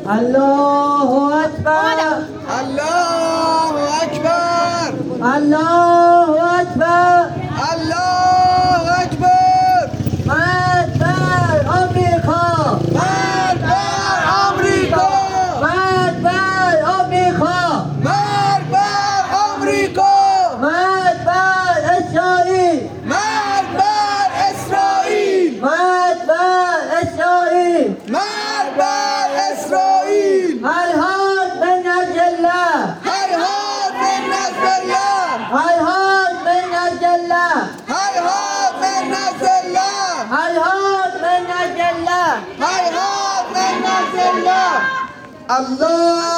الله اکبر الله اکبر الله اکبر الله اکبر مرد بر آمریکا مرد بر آمریکا مرد بر آمریکا مرد بر آمریکا مرد بر اسرائیل مرد بر اسرائیل مرد بر اسرائیل مرد بر اسرائیل هیهات من نزد الله هیهات من نزد الله هیهات من نزد الله هیهات من نزد الله هیهات من نزد الله هیهات من نزد الله الله